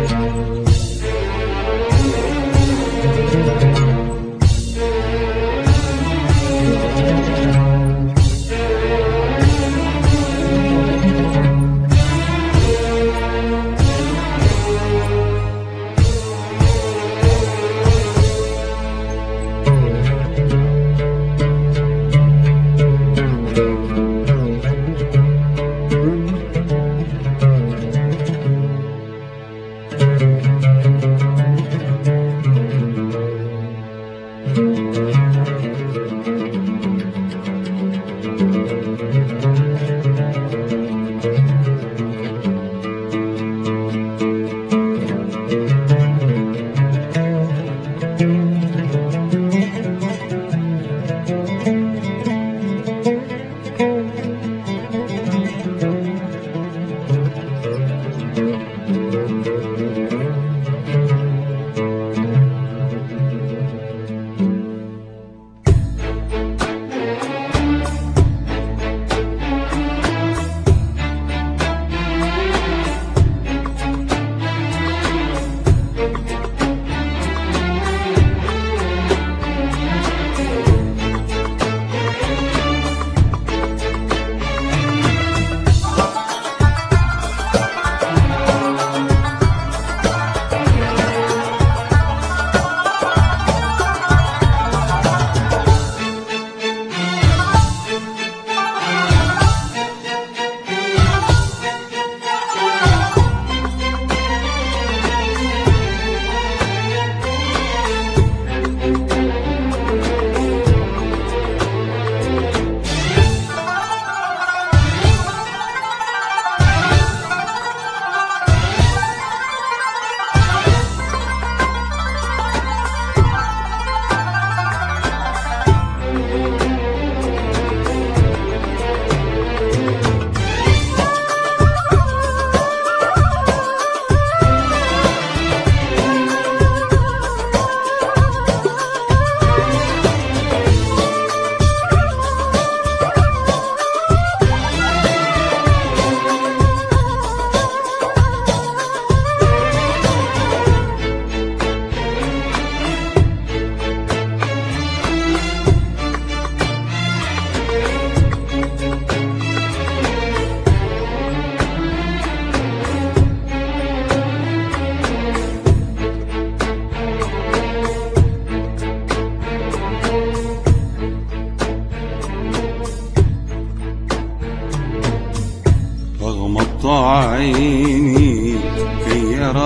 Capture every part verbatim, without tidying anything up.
عيني كي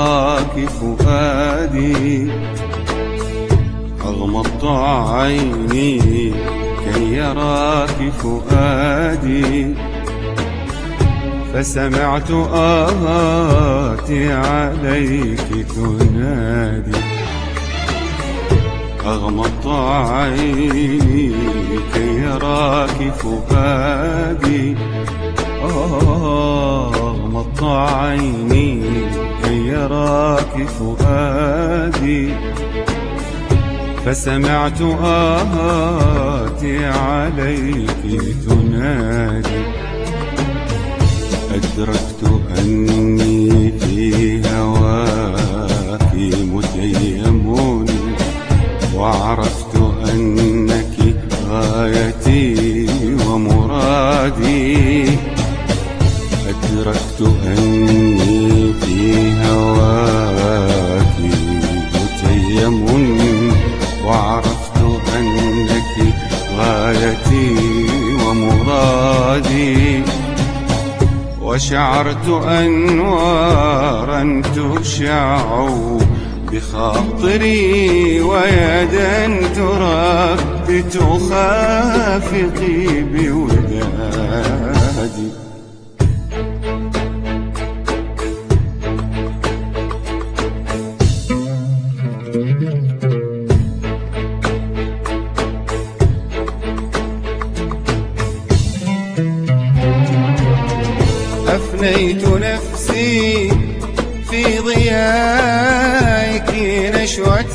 يراك فؤادي، أغمضت عيني كي يراك فؤادي، فسمعت آهاتي عليك تنادي. أغمضت عيني كي يراك فؤادي، أغمضت عيني كي يراك فؤادي، فسمعت آهاتي عليك تنادي. أدركت أني في هواك متيم، وعرفت أنك غايتي ومرادي. أدركت أني في هواك متيم، وعرفت أنك غايتي ومرادي. وشعرت أنوارا تشع بخاطري، ويدا تربت خافقي بودادي. أفنيت نفسي في ضيائك نشوة،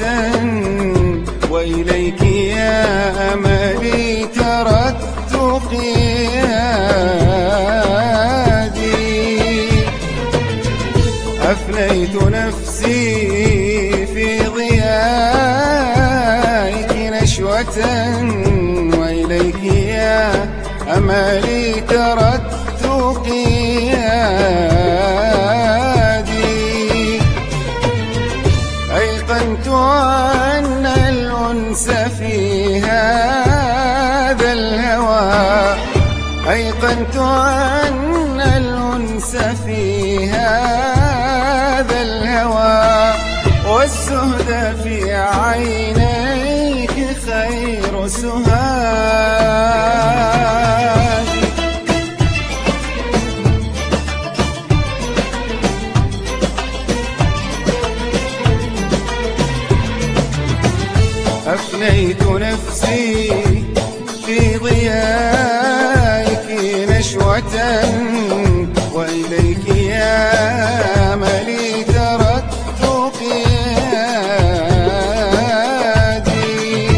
وإليك يا أملي تركت قيادي. أفنيت أفنيت نفسي في ضيائك نشوة، وإليك يا أمالي تردت قيادي. أيقنت أن الأنس في هذا الهوى، أيقنت أن الأنس في هذا الهوى، والسهد في عينيك خير سهاد. أفنيت نفسي في ضيائك نشوة، وإليك يا أملي تردت قيادي.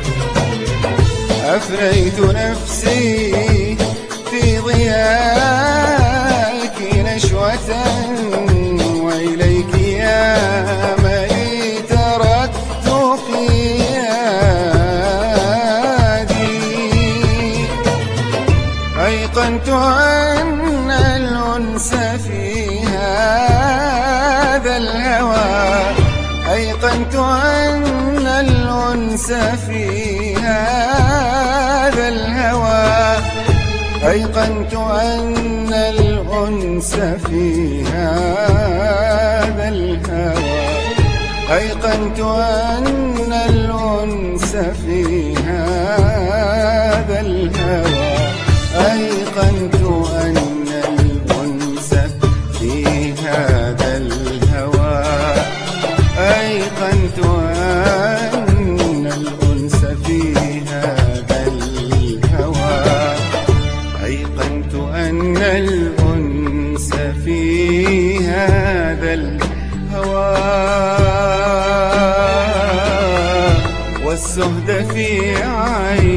أفنيت نفسي في ضيائك نشوة، وإليك يا أملي تردت قيادي. أيقنت أن الأنس في هذا الهوى، أيقنت أن الأنس في هذا الهوى، أيقنت أن الأنس في هذا الهوى، أيقنت أن الأنس في هذا الهوى، أيقنت أن الأنس في هذا الهوى، أيقنت أن الأنس في هذا الهوى، أيقنت أن الأنس في هذا الهوى، والسهد في عيني